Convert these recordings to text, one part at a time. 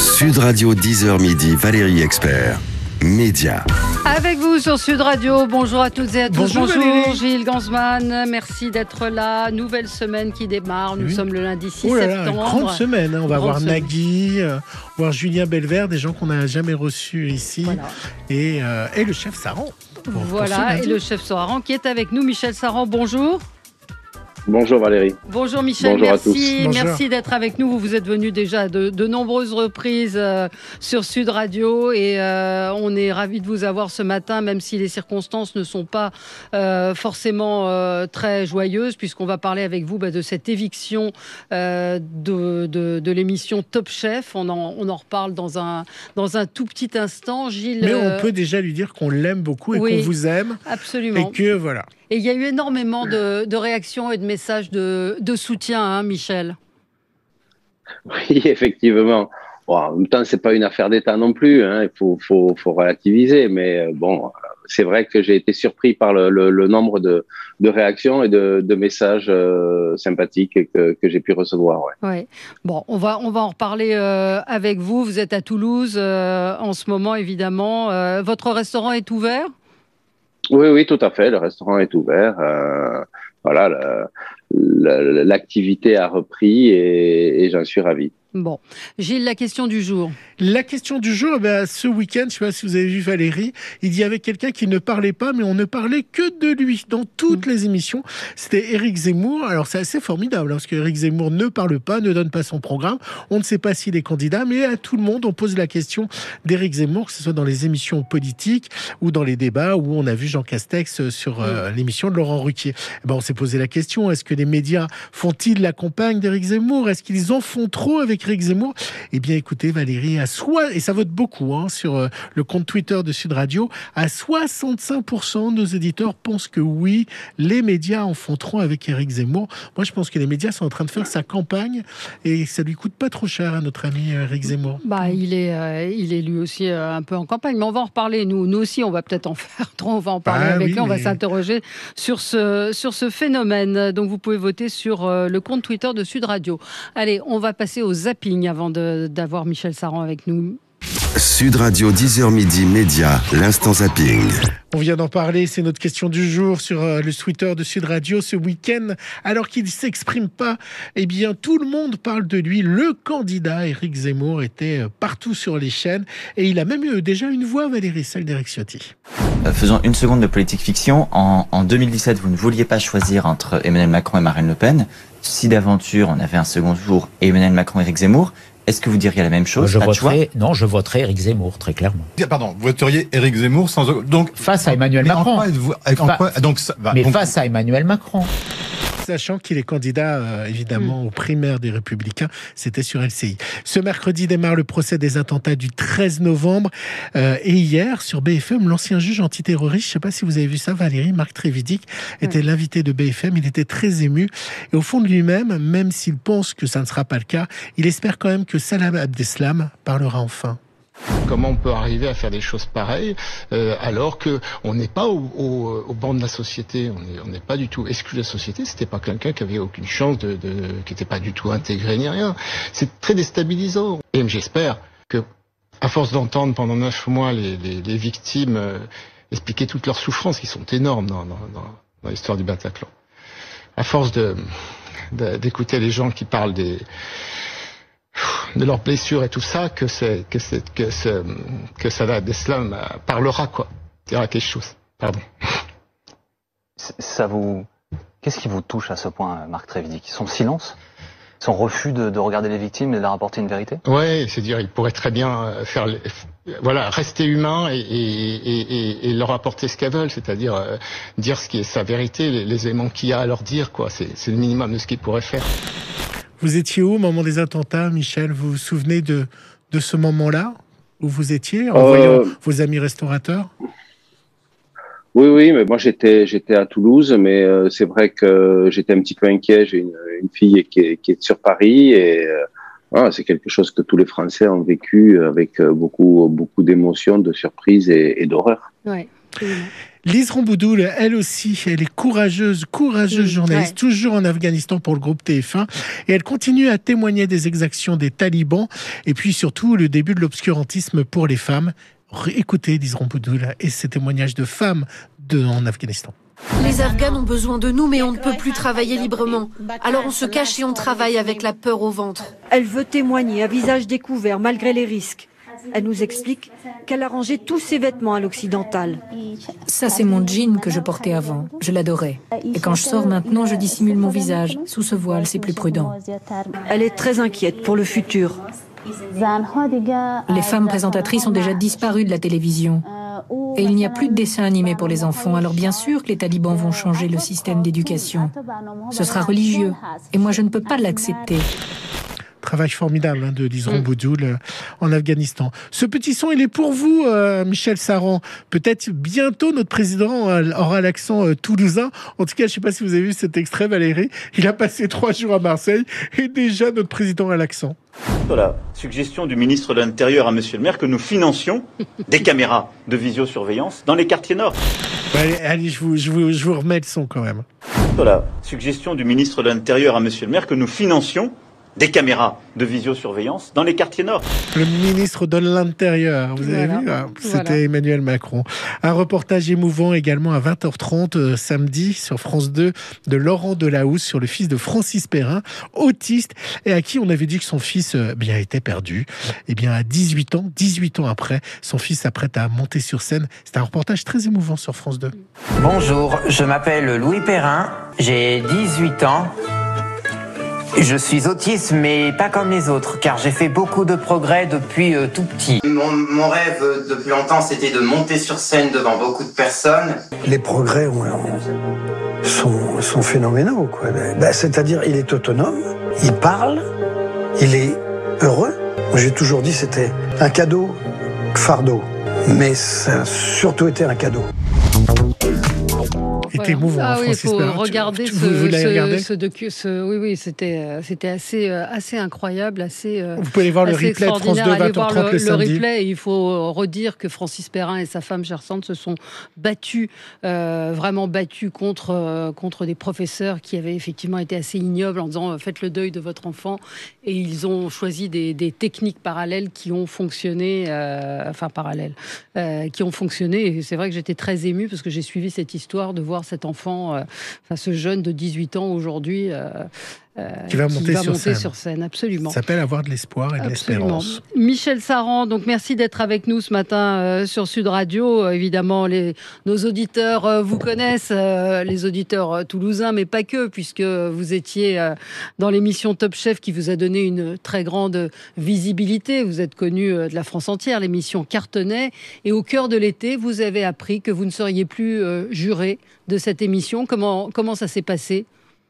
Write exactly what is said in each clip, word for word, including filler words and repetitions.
Sud Radio dix heures midi, Valérie Expert. Média. Avec vous sur Sud Radio, bonjour à toutes et à tous. Bonjour, bonjour Gilles Gansman, merci d'être là. Nouvelle semaine qui démarre, nous oui. sommes le lundi six oh là septembre. Là, grande semaine, hein. on va grande voir semaine. Nagui, euh, voir Julien Belvert, des gens qu'on n'a jamais reçus ici, voilà. et, euh, et le chef Saran. Pour, voilà, pour et le chef Saran qui est avec nous, Michel Saran, bonjour. Bonjour Valérie. Bonjour Michel, Bonjour merci, à tous. merci d'être avec nous. Vous vous êtes venu déjà de, de nombreuses reprises euh, sur Sud Radio et euh, on est ravis de vous avoir ce matin, même si les circonstances ne sont pas euh, forcément euh, très joyeuses, puisqu'on va parler avec vous bah, de cette éviction euh, de, de, de l'émission Top Chef. On en, on en reparle dans un, dans un tout petit instant. Gilles. Mais on peut déjà lui dire qu'on l'aime beaucoup et oui, qu'on vous aime. Absolument. Et que voilà. Et il y a eu énormément de, de réactions et de messages de, de soutien, hein, Michel. Oui, effectivement. Bon, en même temps, c'est pas une affaire d'État non plus. Hein. Il faut, faut, faut relativiser. Mais bon, c'est vrai que j'ai été surpris par le, le, le nombre de, de réactions et de, de messages euh, sympathiques que, que j'ai pu recevoir. Ouais. Ouais. Bon, on va, on va en reparler euh, avec vous. Vous êtes à Toulouse euh, en ce moment, évidemment. Euh, votre restaurant est ouvert ? Oui, oui, tout à fait. Le restaurant est ouvert. Euh, voilà, la, la, l'activité a repris et, et j'en suis ravi. Bon, Gilles, la question du jour. La question du jour, ben, ce week-end, je ne sais pas si vous avez vu Valérie, il y avait quelqu'un qui ne parlait pas, mais on ne parlait que de lui dans toutes mmh. les émissions. C'était Éric Zemmour. Alors c'est assez formidable, hein, parce qu'Éric Zemmour ne parle pas, ne donne pas son programme. On ne sait pas s'il est candidat, mais à tout le monde, on pose la question d'Éric Zemmour, que ce soit dans les émissions politiques ou dans les débats où on a vu Jean Castex sur euh, mmh. l'émission de Laurent Ruquier. Ben, on s'est posé la question, est-ce que les médias font-ils la campagne d'Éric Zemmour ? Est-ce qu'ils en font trop avec Éric Zemmour ? Eh bien, écoutez, Valérie, à soi, et ça vote beaucoup hein, sur euh, le compte Twitter de Sud Radio, à soixante-cinq pour cent de nos éditeurs pensent que oui, les médias en font trop avec Éric Zemmour. Moi, je pense que les médias sont en train de faire sa campagne et ça lui coûte pas trop cher à notre ami Éric Zemmour. Bah, il est, euh, il est lui aussi euh, un peu en campagne, mais on va en reparler. Nous, nous aussi, on va peut-être en faire trop. On va en parler ah, avec oui, lui. On mais... va s'interroger sur ce sur ce phénomène. Donc, vous pouvez voter sur euh, le compte Twitter de Sud Radio. Allez, on va passer au zapping avant de, d'avoir Michel Saran avec nous. Sud Radio dix heures midi, Média, l'instant zapping. On vient d'en parler, c'est notre question du jour sur euh, le Twitter de Sud Radio ce week-end. Alors qu'il ne s'exprime pas, eh bien tout le monde parle de lui. Le candidat Éric Zemmour était euh, partout sur les chaînes et il a même eu déjà une voix, Valérie, celle d'Éric Ciotti. Euh, faisons une seconde de politique fiction. En, en deux mille dix-sept, vous ne vouliez pas choisir entre Emmanuel Macron et Marine Le Pen. Si d'aventure on avait un second tour Emmanuel Macron et Éric Zemmour, est-ce que vous diriez la même chose? je voterai, Non, je voterai Éric Zemmour, très clairement. Pardon, vous voteriez Éric Zemmour sans... Donc, face à Emmanuel Macron. En quoi, en quoi, donc, ça, mais donc, face à Emmanuel Macron. Sachant qu'il est candidat, euh, évidemment, mmh. aux primaires des Républicains. C'était sur L C I. Ce mercredi démarre le procès des attentats du treize novembre. Euh, et hier, sur B F M, l'ancien juge antiterroriste, je ne sais pas si vous avez vu ça, Valérie, Marc Trévidic, était mmh. l'invité de B F M. Il était très ému. Et au fond de lui-même, même s'il pense que ça ne sera pas le cas, il espère quand même que Salah Abdeslam parlera enfin. Comment on peut arriver à faire des choses pareilles euh, alors que on n'est pas au, au, au banc de la société, on n'est pas du tout exclu de la société. C'était pas quelqu'un qui avait aucune chance, de, de, qui n'était pas du tout intégré ni rien. C'est très déstabilisant. Et j'espère que, à force d'entendre pendant neuf mois les, les, les victimes euh, expliquer toutes leurs souffrances, qui sont énormes dans, dans, dans, dans l'histoire du Bataclan, à force de, de d'écouter les gens qui parlent des de leurs blessures et tout ça, que c'est que c'est que c'est, que Salah Abdeslam parlera, quoi, dira quelque chose. Pardon. Ça vous, qu'est-ce qui vous touche à ce point, Marc Trévidic? Son silence, son refus de, de regarder les victimes et de leur apporter une vérité? Ouais, c'est dire, il pourrait très bien faire, les, voilà, rester humain et, et, et, et leur apporter ce qu'elles veulent, c'est-à-dire euh, dire ce qui est sa vérité, les, les éléments qu'il y a à leur dire, quoi. C'est, c'est le minimum de ce qu'il pourrait faire. Vous étiez où au moment des attentats, Michel? Vous vous souvenez de, de ce moment-là où vous étiez en euh... voyant vos amis restaurateurs? Oui, oui, mais moi j'étais j'étais à Toulouse, mais euh, c'est vrai que j'étais un petit peu inquiet. J'ai une, une fille qui est, qui est sur Paris et euh, voilà, c'est quelque chose que tous les Français ont vécu avec beaucoup beaucoup d'émotions, de surprise et, et d'horreur. Ouais. Lise Ramboudou, elle aussi, elle est courageuse, courageuse Mmh, journaliste, ouais. toujours en Afghanistan pour le groupe T F un. Et elle continue à témoigner des exactions des talibans et puis surtout le début de l'obscurantisme pour les femmes. Écoutez Lise Ramboudou et ses témoignages de femmes de, en Afghanistan. Les Afghans ont besoin de nous, mais on ne peut plus travailler librement. Alors on se cache et on travaille avec la peur au ventre. Elle veut témoigner à visage découvert malgré les risques. Elle nous explique qu'elle a rangé tous ses vêtements à l'occidental. Ça, c'est mon jean que je portais avant. Je l'adorais. Et quand je sors maintenant, je dissimule mon visage. Sous ce voile, c'est plus prudent. Elle est très inquiète pour le futur. Les femmes présentatrices ont déjà disparu de la télévision. Et il n'y a plus de dessins animés pour les enfants. Alors bien sûr que les talibans vont changer le système d'éducation. Ce sera religieux. Et moi, je ne peux pas l'accepter. Travail formidable hein, de Lise Ramboudou euh, en Afghanistan. Ce petit son, il est pour vous, euh, Michel Saran. Peut-être bientôt notre président euh, aura l'accent euh, toulousain. En tout cas, je ne sais pas si vous avez vu cet extrait, Valérie. Il a passé trois jours à Marseille et déjà notre président a l'accent. La suggestion du ministre de l'Intérieur à Monsieur le maire que nous financions des caméras de visiosurveillance dans les quartiers nord. Ouais, allez, allez je, vous, je, vous, je vous remets le son quand même. La suggestion du ministre de l'Intérieur à Monsieur le maire que nous financions des caméras de visiosurveillance dans les quartiers nord. Le ministre de l'Intérieur, vous avez Voilà. vu ah, C'était Voilà. Emmanuel Macron. Un reportage émouvant également à vingt heures trente euh, samedi sur France deux de Laurent Delahousse sur le fils de Francis Perrin, autiste, et à qui on avait dit que son fils euh, bien, était perdu. Et bien à dix-huit ans, dix-huit ans après, son fils s'apprête à monter sur scène. C'est un reportage très émouvant sur France deux. Bonjour, je m'appelle Louis Perrin, j'ai dix-huit ans. Je suis autiste, mais pas comme les autres, car j'ai fait beaucoup de progrès depuis euh, tout petit. Mon, mon rêve euh, depuis longtemps, c'était de monter sur scène devant beaucoup de personnes. Les progrès ont, ont- sont, sont phénoménaux, quoi. Ben, c'est-à-dire, il est autonome, il parle, il est heureux. Moi, j'ai toujours dit que c'était un cadeau fardeau, mais ça a surtout été un cadeau. C'était émouvant, Ah oui, il Francis faut Perrin. Tu- regarder tu- ce, vous- vous l'avez ce- regardé ce docu. ce- oui, oui, c'était, euh, c'était assez, euh, assez incroyable, assez. euh, Vous pouvez voir le assez replay de France extraordinaire. deux, Allez vingt heures voir trente le, le le samedi. replay. Et il faut euh, redire que Francis Perrin et sa femme Gersante se sont battus, euh, vraiment battus contre, euh, contre des professeurs qui avaient effectivement été assez ignobles en disant euh, faites le deuil de votre enfant. Et ils ont choisi des, des techniques parallèles qui ont fonctionné, euh, enfin parallèles, euh, qui ont fonctionné. Et c'est vrai que j'étais très émue parce que j'ai suivi cette histoire de voir cet enfant, euh, enfin ce jeune de dix-huit ans aujourd'hui, euh, euh, Qui va monter sur scène. sur scène, absolument. Ça s'appelle Avoir de l'espoir et de Absolument. l'espérance. Michel Saran, donc merci d'être avec nous ce matin euh, sur Sud Radio. Euh, évidemment, les, nos auditeurs euh, vous connaissent, euh, les auditeurs euh, toulousains, mais pas que, puisque vous étiez euh, dans l'émission Top Chef qui vous a donné une très grande visibilité. Vous êtes connu euh, de la France entière, l'émission cartonnait. Et au cœur de l'été, vous avez appris que vous ne seriez plus euh, juré de cette émission. Comment, comment ça s'est passé ?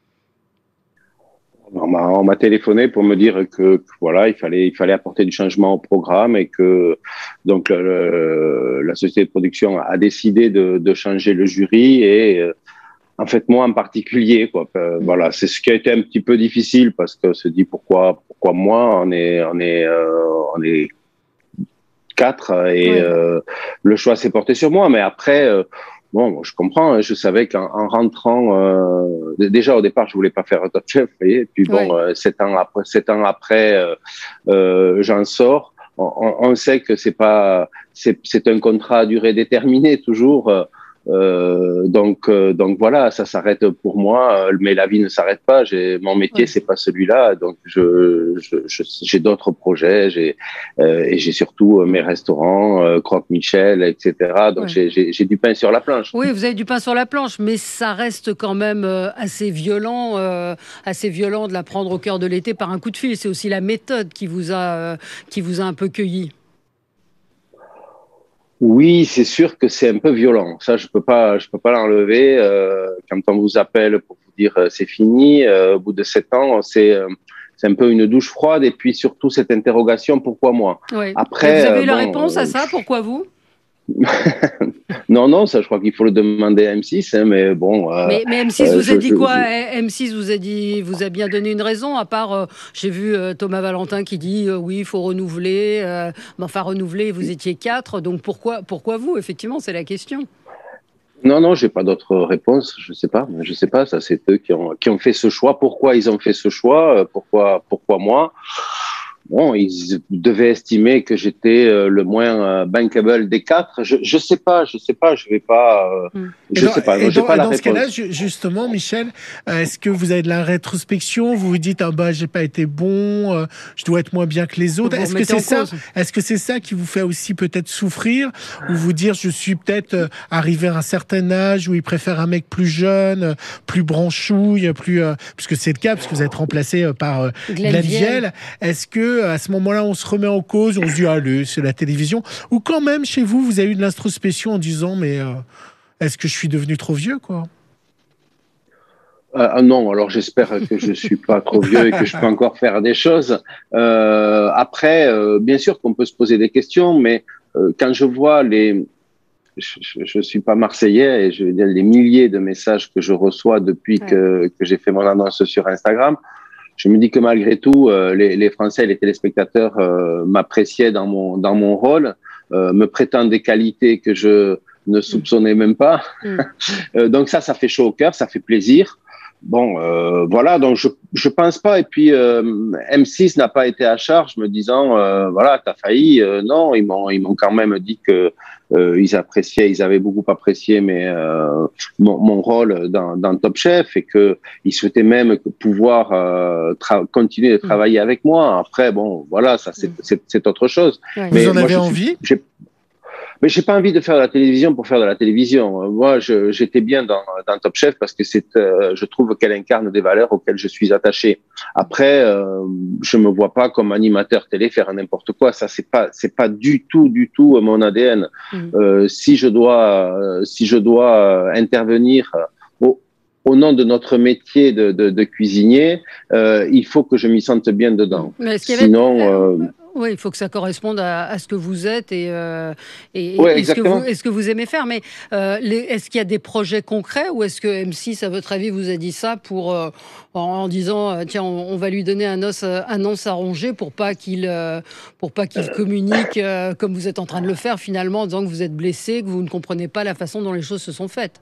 On m'a, on m'a téléphoné pour me dire que, que voilà, il fallait, il fallait apporter du changement au programme et que donc le, le- la société de production a décidé de, de changer le jury et euh, en fait moi en particulier quoi. Euh, voilà, c'est ce qui a été un petit peu difficile parce que se dit pourquoi, pourquoi moi on est, on est, euh, on est quatre et Ouais. euh, le choix s'est porté sur moi. Mais après. Euh, Bon, je comprends. hein, Je savais qu'en en rentrant, euh, d- déjà au départ, je voulais pas faire Top Chef, vous voyez. Et puis bon, Ouais. euh, sept ans après, sept ans après, euh, euh, j'en sors. On, on- on sait que c'est pas, c'est, c'est un contrat à durée déterminée toujours. euh, Euh, donc, euh, donc voilà, ça s'arrête pour moi, euh, mais la vie ne s'arrête pas. J'ai mon métier, Ouais. c'est pas celui-là, donc je, je, je- j'ai d'autres projets, j'ai euh, et j'ai surtout euh, mes restaurants, euh, Croque Michel, et cetera. Donc Ouais. j'ai, j'ai, j'ai du pain sur la planche. Oui, vous avez du pain sur la planche, mais ça reste quand même euh, assez violent, euh, assez violent de la prendre au cœur de l'été par un coup de fil. C'est aussi la méthode qui vous a, euh, qui vous a un peu cueilli. Oui, c'est sûr que c'est un peu violent. Ça, je peux pas, je peux pas l'enlever. Euh, quand on vous appelle pour vous dire euh, c'est fini, euh, au bout de sept ans, c'est euh, c'est un peu une douche froide. Et puis surtout cette interrogation, pourquoi moi? Ouais. Après, Et vous avez euh, eu la bon, réponse euh, à ça? Pourquoi vous? Non, non, ça, je crois qu'il faut le demander à M six. Hein, mais bon. Euh, Mais, mais M six euh, vous a je- dit je- quoi? je- M six vous a dit, vous a bien donné une raison, à part, euh, j'ai vu euh, Thomas Valentin qui dit euh, oui, il faut renouveler. Euh, mais enfin, renouveler, vous étiez quatre, donc pourquoi, pourquoi vous? Effectivement, c'est la question. Non, non, j'ai pas d'autre réponse. Je sais pas. Je sais pas. Ça, c'est eux qui ont qui ont fait ce choix. Pourquoi ils ont fait ce choix? Pourquoi pourquoi moi? Bon, ils devaient estimer que j'étais le moins bankable des quatre. Je je sais pas. Je sais pas. Je vais pas. Euh, je dans, sais pas. Et j'ai dans, pas la dans ce cas-là, réponse. justement, Michel, est-ce que vous avez de la rétrospection? Vous vous dites ah bah j'ai pas été bon, euh, je dois être moins bien que les autres. Est-ce que c'est ça? Est-ce que c'est ça qui vous fait aussi peut-être souffrir, ou vous dire je suis peut-être euh, arrivé à un certain âge où il préfère un mec plus jeune, euh, plus branchouille, plus euh, puisque c'est le cas, parce que vous êtes remplacé euh, par euh, Glenn Vielle. Est-ce que à ce moment-là on se remet en cause, on se dit allez c'est la télévision, ou quand même chez vous vous avez eu de l'introspection en disant mais euh, est-ce que je suis devenu trop vieux, quoi? Euh, non, alors j'espère que je suis pas trop vieux et que je peux encore faire des choses. Euh, après, euh, bien sûr qu'on peut se poser des questions, mais euh, quand je vois les, je, je, je suis pas marseillais et je veux dire les milliers de messages que je reçois depuis ouais. que que j'ai fait mon annonce sur Instagram, je me dis que malgré tout, euh, les, les Français, les téléspectateurs euh, m'appréciaient dans mon dans mon rôle, euh, me prétendent des qualités que je ne soupçonnais même pas. Mm. euh, donc ça, ça fait chaud au cœur, ça fait plaisir. Bon, euh, voilà, donc je je pense pas. Et puis euh, M six n'a pas été à charge, me disant euh, voilà, t'as failli. Euh, non, ils m'ont ils m'ont quand même dit que euh, ils appréciaient, ils avaient beaucoup apprécié mes euh, mon, mon rôle dans dans Top Chef et que ils souhaitaient même pouvoir euh, tra- continuer de travailler mmh. avec moi. Après, bon, voilà, ça c'est mmh. c'est, c'est autre chose. Ouais. Mais vous en moi, avez je envie? suis, j'ai, Mais j'ai pas envie de faire de la télévision pour faire de la télévision. Moi, je, j'étais bien dans, dans Top Chef parce que c'est, euh, je trouve qu'elle incarne des valeurs auxquelles je suis attaché. Après, euh, je me vois pas comme animateur télé faire n'importe quoi. Ça, c'est pas, c'est pas du tout, du tout mon A D N. Mmh. Euh, si je dois, euh, si je dois intervenir au, au nom de notre métier de, de, de cuisinier, euh, il faut que je m'y sente bien dedans. Mais Sinon. Avait... Euh... Oui, il faut que ça corresponde à, à ce que vous êtes et, euh, et, ouais, et, ce que vous, et ce que vous aimez faire. Mais euh, les, est-ce qu'il y a des projets concrets ou est-ce que M six, à votre avis, vous a dit ça pour, euh, en, en disant euh, tiens, on, on va lui donner un os, un os à ronger pour pas qu'il, euh, pour pas qu'il communique euh, comme vous êtes en train de le faire finalement, en disant que vous êtes blessé, que vous ne comprenez pas la façon dont les choses se sont faites?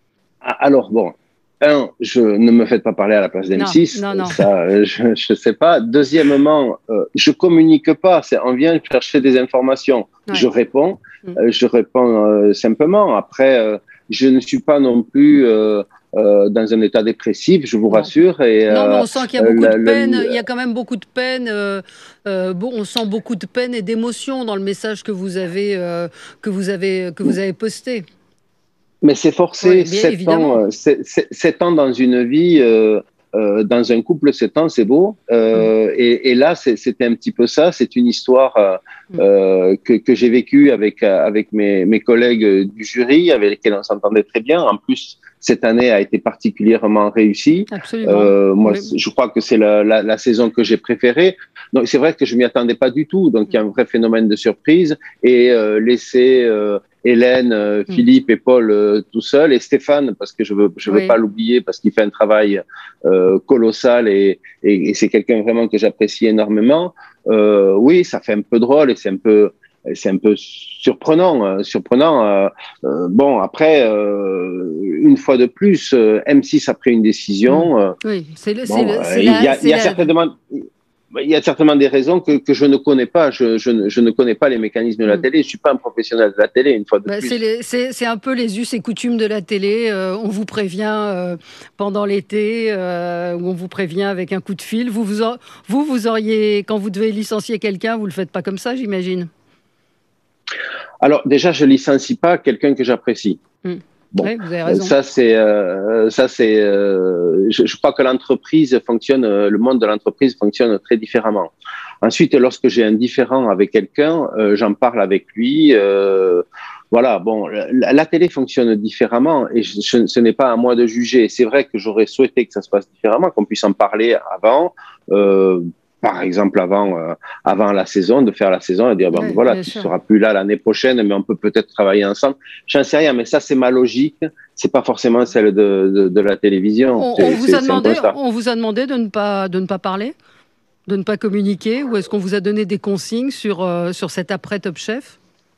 Alors bon. Un, je ne me faites pas parler à la place d'M six, non, non, non. ça, je ne sais pas. Deuxièmement, euh, je communique pas. C'est, on vient chercher des informations. Ouais. Je réponds, mmh. euh, je réponds euh, simplement. Après, euh, je ne suis pas non plus euh, euh, dans un état dépressif, je vous non. rassure. Et, non, mais on euh, sent qu'il y a beaucoup euh, de peine. Le... Il y a quand même beaucoup de peine. Euh, euh, bon, on sent beaucoup de peine et d'émotion dans le message que vous avez, euh, que vous avez, que vous avez posté. Mais c'est forcé, oui, sept ans, c'est, c'est, sept ans dans une vie, euh, euh, dans un couple, sept ans, c'est beau. Euh, mm. et, et là, c'est, c'était un petit peu ça. C'est une histoire euh, mm. euh, que, que j'ai vécue avec avec mes, mes collègues du jury, avec lesquels on s'entendait très bien. En plus, cette année a été particulièrement réussie. Absolument. Euh, moi, oui. je crois que c'est la, la, la saison que j'ai préférée. Donc, c'est vrai que je m'y attendais pas du tout. Donc, il y a un vrai phénomène de surprise. Et euh, laisser euh, Hélène, euh, mm. Philippe et Paul euh, tout seuls, et Stéphane, parce que je veux, je veux oui. pas l'oublier, parce qu'il fait un travail euh, colossal et, et, et c'est quelqu'un vraiment que j'apprécie énormément. Euh, oui, ça fait un peu drôle et c'est un peu, c'est un peu surprenant, euh, surprenant. Euh, euh, bon, après, euh, une fois de plus, euh, M six a pris une décision. Euh, oui, c'est le, bon, c'est le, c'est il la, y a, c'est il y a la... certainement. Il y a certainement des raisons que, que je ne connais pas. Je, je, je ne connais pas les mécanismes de la télé. Je suis pas un professionnel de la télé, une fois de bah, plus. C'est, les, c'est, c'est un peu les us et coutumes de la télé. Euh, on vous prévient euh, pendant l'été, euh, ou on vous prévient avec un coup de fil. Vous, vous, a, vous, vous auriez, quand vous devez licencier quelqu'un, vous le faites pas comme ça, j'imagine. Alors déjà, je licencie pas quelqu'un que j'apprécie. Mmh. Bon, oui, vous avez raison. ça c'est, euh, ça c'est. Euh, je, je crois que l'entreprise fonctionne, le monde de l'entreprise fonctionne très différemment. Ensuite, lorsque j'ai un différend avec quelqu'un, euh, j'en parle avec lui. Euh, voilà, bon, la, la télé fonctionne différemment et je, je, ce n'est pas à moi de juger. C'est vrai que j'aurais souhaité que ça se passe différemment, qu'on puisse en parler avant. Euh, Par exemple, avant, euh, avant la saison, de faire la saison et dire, bon, ouais, voilà, tu sûr. seras plus là l'année prochaine, mais on peut peut-être travailler ensemble. J'en sais rien, mais ça, c'est ma logique. C'est pas forcément celle de, de, de la télévision. On, c'est, on, vous c'est, a demandé, c'est on vous a demandé de ne pas, de ne pas parler, de ne pas communiquer, ou est-ce qu'on vous a donné des consignes sur, euh, sur cet après Top Chef?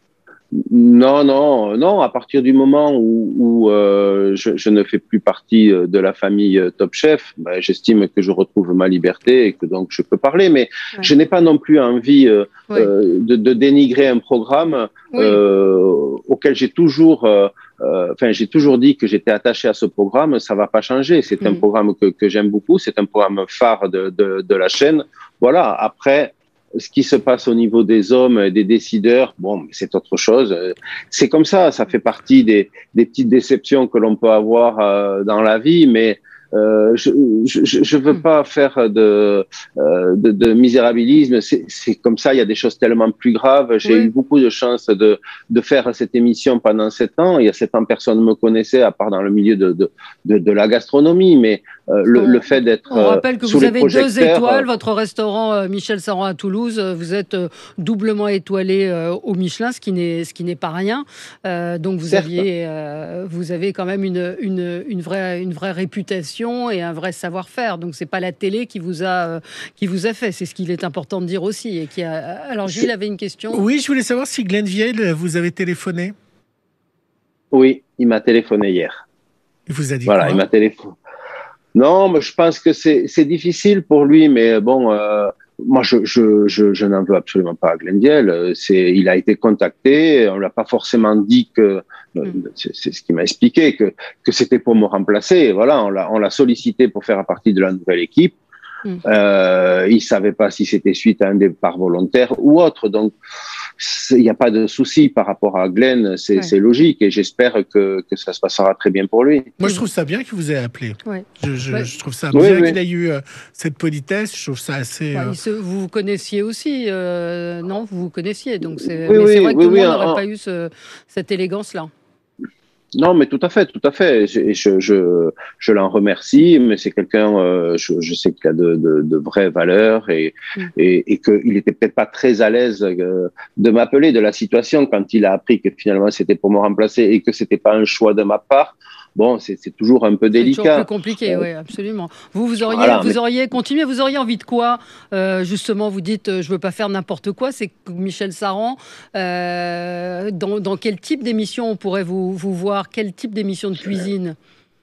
Non, non, non. À partir du moment où, où euh, je, je ne fais plus partie de la famille Top Chef, ben, j'estime que je retrouve ma liberté et que donc je peux parler. Mais ouais. je n'ai pas non plus envie euh, oui. euh, de, de dénigrer un programme oui. euh, auquel j'ai toujours, euh, euh, enfin, j'ai toujours dit que j'étais attaché à ce programme. Ça va pas changer. C'est mmh. un programme que, que j'aime beaucoup. C'est un programme phare de, de, de la chaîne. Voilà. Après. Ce qui se passe au niveau des hommes, des décideurs, bon, c'est autre chose. C'est comme ça, ça fait partie des, des petites déceptions que l'on peut avoir euh, dans la vie, mais euh, je je je veux pas faire de euh, de, de misérabilisme. C'est c'est comme ça. Il y a des choses tellement plus graves. J'ai oui. eu beaucoup de chance de de faire cette émission pendant sept ans. Il y a sept ans, personne ne me connaissait à part dans le milieu de de de, de la gastronomie, mais euh, le, le fait d'être on rappelle que sous vous les avez deux étoiles. euh, Votre restaurant euh, Michel Saran à Toulouse, vous êtes euh, doublement étoilé euh, au Michelin, ce qui n'est ce qui n'est pas rien. Euh, donc vous Certes. aviez euh, vous avez quand même une une une vraie une vraie réputation et un vrai savoir-faire. Donc c'est pas la télé qui vous a euh, qui vous a fait. C'est ce qu'il est important de dire aussi. Et qui a... Alors Gilles avait une question. Oui, je voulais savoir si Glenn Viel vous avez téléphoné. Oui, il m'a téléphoné hier. Il vous a dit voilà, quoi? Il m'a téléphoné. Non, mais je pense que c'est c'est difficile pour lui, mais bon. Euh... Moi, je, je, je, je n'en veux absolument pas à Glenn Viel. C'est, il a été contacté. On l'a pas forcément dit que, mm. c'est, c'est ce qu'il m'a expliqué, que, que c'était pour me remplacer. Voilà, on l'a, on l'a sollicité pour faire partie de la nouvelle équipe. Mm. Euh, il savait pas si c'était suite à un départ volontaire ou autre. Donc, il n'y a pas de souci par rapport à Glenn. C'est, ouais. c'est logique et j'espère que, que ça se passera très bien pour lui. Moi, je trouve ça bien qu'il vous ait appelé. Ouais. Je, je, ouais. je trouve ça oui, bien oui. qu'il ait eu euh, cette politesse. Je trouve ça assez. Ouais, euh... se, vous vous connaissiez aussi, euh, non? Vous vous connaissiez, donc c'est. Oui, mais oui, c'est vrai que oui, tout le oui, monde n'aurait en... pas eu ce, cette élégance-là. Non, mais tout à fait, tout à fait. Je, je, je, je l'en remercie, mais c'est quelqu'un, euh, je, je sais qu'il a de, de, de vraies valeurs et, mm. et, et qu'il était peut-être pas très à l'aise euh, de m'appeler de la situation quand il a appris que finalement c'était pour me remplacer et que c'était pas un choix de ma part. Bon, c'est, c'est toujours un peu délicat. C'est toujours plus compliqué, euh, oui, absolument. Vous, vous auriez, voilà, vous mais... auriez continué, vous auriez envie de quoi euh, justement, vous dites, euh, je veux pas faire n'importe quoi. C'est Michel Saran. Euh, dans, dans quel type d'émission on pourrait vous, vous voir? Quel type d'émission de cuisine?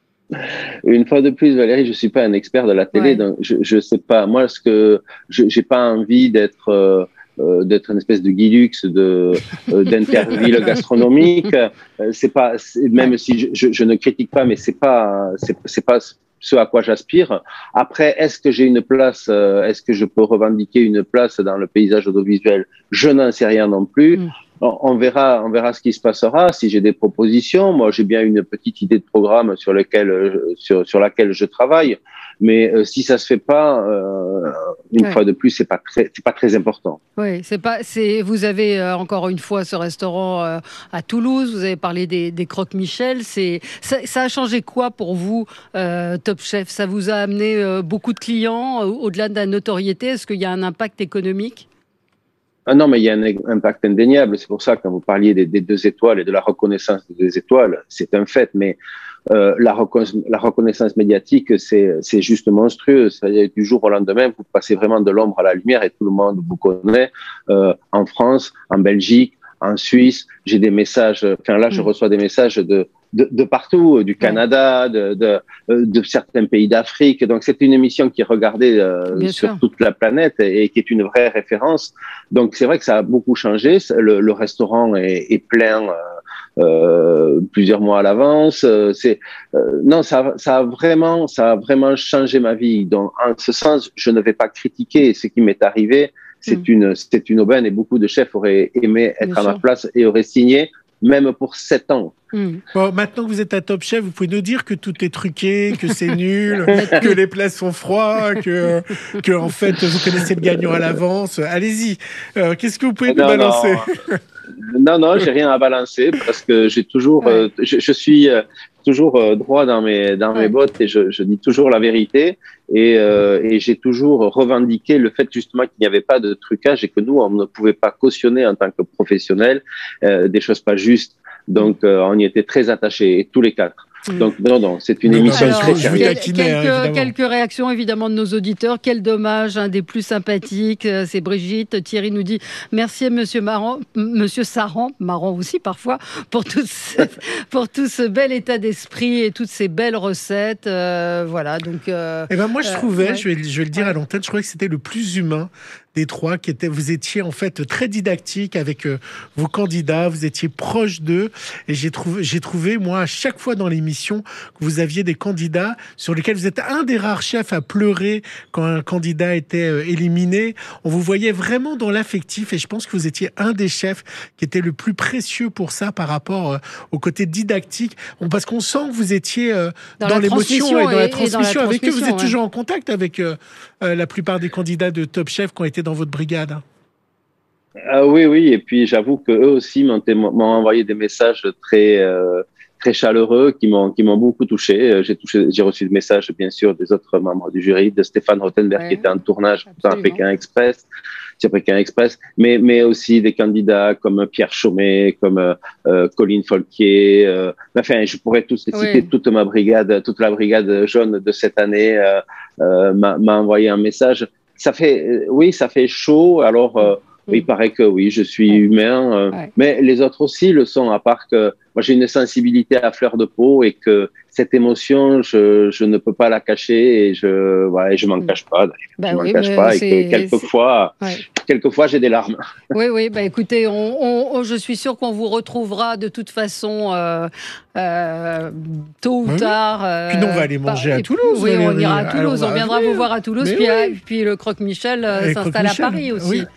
Une fois de plus, Valérie, je suis pas un expert de la télé, ouais. donc je, je sais pas. Moi, ce que je, j'ai pas envie d'être. Euh, Euh, d'être une espèce de Guilux de euh, d'interville gastronomique. Euh, c'est pas, c'est, même si je, je, je ne critique pas, mais c'est pas, c'est, c'est pas ce à quoi j'aspire. Après, est-ce que j'ai une place, euh, est-ce que je peux revendiquer une place dans le paysage audiovisuel? Je n'en sais rien non plus. Mm. On, on verra, on verra ce qui se passera. Si j'ai des propositions, moi j'ai bien une petite idée de programme sur lequel, sur, sur laquelle je travaille. Mais euh, si ça se fait pas, euh, une ouais. fois de plus, c'est pas très, c'est pas très important. Oui, c'est pas, c'est. Vous avez euh, encore une fois ce restaurant euh, à Toulouse. Vous avez parlé des, des Croque Michel. C'est, ça, ça a changé quoi pour vous, euh, Top Chef? Ça vous a amené euh, beaucoup de clients euh, au-delà de la notoriété. Est-ce qu'il y a un impact économique? Ah non, mais il y a un impact indéniable. C'est pour ça que quand vous parliez des, des deux étoiles et de la reconnaissance des deux étoiles, c'est un fait. Mais euh, la, recon- la reconnaissance médiatique, c'est, c'est juste monstrueux. C'est-à-dire du jour au lendemain, vous passez vraiment de l'ombre à la lumière et tout le monde vous connaît. Euh, en France, en Belgique, en Suisse, j'ai des messages. Enfin là, je reçois des messages de de, de partout, du Canada, de, de, de certains pays d'Afrique. Donc c'est une émission qui est regardée euh, sur sûr. toute la planète et, et qui est une vraie référence. Donc c'est vrai que ça a beaucoup changé. Le, le restaurant est, est plein euh, euh, plusieurs mois à l'avance. C'est euh, non, ça, ça a vraiment, ça a vraiment changé ma vie. Donc en ce sens, je ne vais pas critiquer ce qui m'est arrivé. C'est mmh. une, c'est une aubaine et beaucoup de chefs auraient aimé être Bien à sûr. ma place et auraient signé. Même pour sept ans. Mmh. Bon, maintenant que vous êtes à Top Chef, vous pouvez nous dire que tout est truqué, que c'est nul, que les plats sont froids, que, que en fait vous connaissez le gagnant à l'avance. Allez-y. Euh, qu'est-ce que vous pouvez non, nous balancer? Non, non, j'ai rien à balancer parce que j'ai toujours, ouais. euh, je, je suis euh, toujours euh, droit dans mes dans ouais. mes bottes et je, je dis toujours la vérité et, euh, et j'ai toujours revendiqué le fait justement qu'il n'y avait pas de trucage et que nous on ne pouvait pas cautionner en tant que professionnels euh, des choses pas justes. Donc euh, on y était très attachés tous les quatre. Donc, non, non, c'est une Non, émission alors, très je sérieuse. vous Quel- taquinais, hein, quelques, évidemment. quelques réactions évidemment de nos auditeurs. Quel dommage, un des plus sympathiques, euh, c'est Brigitte. Thierry nous dit merci à Monsieur Marran, Monsieur Saran, marrant aussi parfois, pour tout ce, pour tout ce bel état d'esprit et toutes ces belles recettes. Euh, voilà, donc. Euh, Eh ben moi, je euh, trouvais, ouais. je, vais, je vais le dire à l'antenne, je trouvais que c'était le plus humain des trois, qui était, vous étiez en fait très didactique avec euh, vos candidats, vous étiez proche d'eux, et j'ai trouvé, j'ai trouvé, moi, à chaque fois dans l'émission, que vous aviez des candidats sur lesquels vous êtes un des rares chefs à pleurer quand un candidat était euh, éliminé. On vous voyait vraiment dans l'affectif, et je pense que vous étiez un des chefs qui était le plus précieux pour ça par rapport euh, au côté didactique, on, parce qu'on sent que vous étiez euh, Dans dans, la l'émotion et, transmission dans la et- et dans la transmission avec eux. Vous transmission, êtes ouais. toujours en contact avec euh, euh, la plupart des candidats de Top Chef qui ont été dans votre brigade. Ah oui, oui, et puis j'avoue que eux aussi m'ont, m'ont envoyé des messages très, euh, très chaleureux qui m'ont, qui m'ont beaucoup touché. J'ai touché, j'ai reçu des messages, bien sûr, des autres membres du jury, de Stéphane Rothenberg Ouais, qui était en tournage dans absolument. Pékin Express, sur Pékin Express, mais, mais aussi des candidats comme Pierre Chaumet, comme euh, Colline Folquier. Euh, enfin, je pourrais tous les citer. Oui. Toute ma brigade, toute la brigade jaune de cette année euh, euh, m'a, m'a envoyé un message. Ça fait, euh, oui, ça fait chaud. Alors. Euh, Il paraît que oui, je suis Ouais. humain, euh, Ouais. mais les autres aussi le sont, à part que moi j'ai une sensibilité à fleur de peau et que cette émotion, je, je ne peux pas la cacher et je voilà, et je m'en cache pas. D'ailleurs. Bah je m'en oui, cache mais pas et c'est- que quelquefois, Ouais. quelquefois j'ai des larmes. Oui, oui, bah écoutez, on, on- on- je suis sûre qu'on vous retrouvera de toute façon euh, euh, tôt ou Oui. tard. euh, Puis nous, on va aller bah, manger à et puis- Toulouse, Oui, on Valérie. ira à Alors, Toulouse, on on va viendra venir. vous voir à Toulouse, Mais puis, oui. euh, puis le Croque-Michel euh, Et s'installe à Croque-Michel, Paris aussi. oui.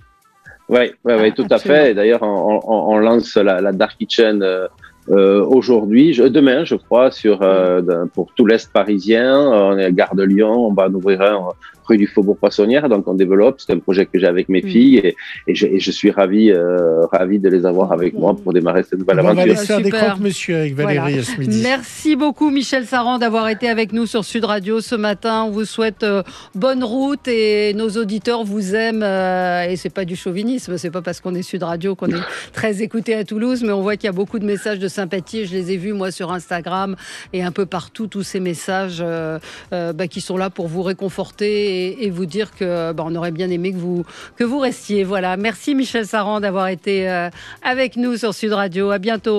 Oui, ouais, ouais, tout à absolument. fait. D'ailleurs, on, on, on lance la, la Dark Kitchen euh, euh, aujourd'hui, je, demain, je crois, sur euh, d'un- pour tout l'Est parisien. On est à Gare de Lyon, on va en ouvrir un rue du Faubourg Poissonnière, donc on développe. C'est un projet que j'ai avec mes Mm. filles et, et, je, et je suis ravi, euh, ravi de les avoir avec moi pour démarrer cette nouvelle On va aller aventure. se faire des Super. croque-monsieur avec Valérie Voilà. ce midi. Merci beaucoup Michel Saran d'avoir été avec nous sur Sud Radio ce matin. On vous souhaite euh, bonne route et nos auditeurs vous aiment. euh, et c'est pas du chauvinisme, c'est pas parce qu'on est Sud Radio qu'on est très écouté à Toulouse, mais on voit qu'il y a beaucoup de messages de sympathie. Je les ai vus moi sur Instagram et un peu partout, tous ces messages euh, euh, bah, qui sont là pour vous réconforter et, et vous dire que bah, on aurait bien aimé que vous que vous restiez. Voilà. Merci Michel Saran d'avoir été euh, avec nous sur Sud Radio. À bientôt.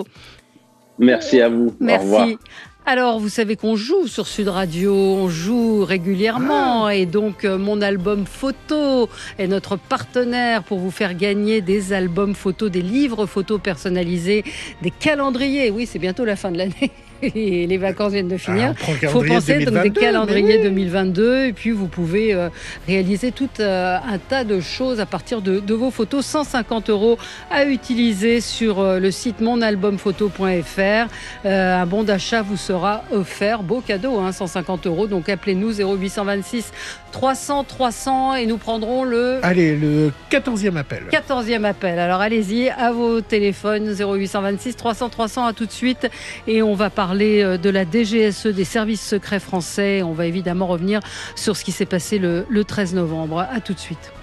Merci à vous. Au revoir. Merci. Alors, vous savez qu'on joue sur Sud Radio, on joue régulièrement et donc euh, mon album photo est notre partenaire pour vous faire gagner des albums photos, des livres photos personnalisés, des calendriers. Oui, c'est bientôt la fin de l'année. Et les vacances viennent de finir. Ah, on prend le Il faut calendrier penser donc des deux mille vingt-deux, calendriers mais oui. deux mille vingt-deux et puis vous pouvez euh, réaliser tout euh, un tas de choses à partir de, de vos photos. cent cinquante euros à utiliser sur euh, le site mon album photo point f r. Euh, un bon d'achat vous sera offert. Beau cadeau, hein, cent cinquante euros. Donc appelez-nous zéro huit cent vingt-six trois cents trois cents et nous prendrons le Allez, le quatorzième appel. quatorzième appel. Alors allez-y, à vos téléphones, zéro huit cent vingt-six trois cents trois cents, à tout de suite. Et on va parler de la D G S E, des services secrets français. On va évidemment revenir sur ce qui s'est passé le, le treize novembre. À tout de suite.